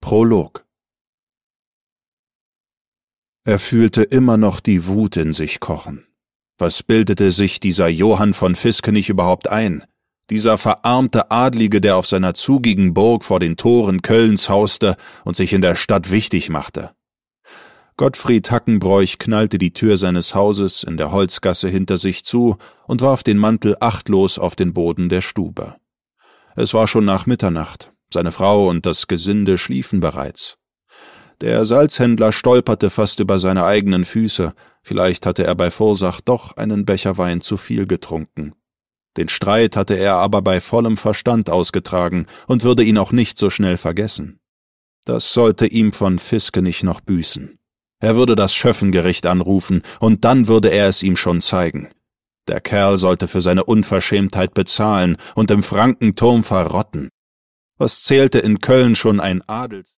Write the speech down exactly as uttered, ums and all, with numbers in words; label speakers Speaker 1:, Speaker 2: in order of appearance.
Speaker 1: Prolog. Er fühlte immer noch die Wut in sich kochen. Was bildete sich dieser Johann von Fiskenich überhaupt ein? Dieser verarmte Adlige, der auf seiner zugigen Burg vor den Toren Kölns hauste und sich in der Stadt wichtig machte. Gottfried Hackenbroich knallte die Tür seines Hauses in der Holzgasse hinter sich zu und warf den Mantel achtlos auf den Boden der Stube. Es war schon nach Mitternacht. Seine Frau und das Gesinde schliefen bereits. Der Salzhändler stolperte fast über seine eigenen Füße. Vielleicht hatte er bei Vorsach doch einen Becher Wein zu viel getrunken. Den Streit hatte er aber bei vollem Verstand ausgetragen und würde ihn auch nicht so schnell vergessen. Das sollte ihm von Fiskenich noch büßen. Er würde das Schöffengericht anrufen, und dann würde er es ihm schon zeigen. Der Kerl sollte für seine Unverschämtheit bezahlen und im Frankenturm verrotten. Was zählte in Köln schon ein Adels...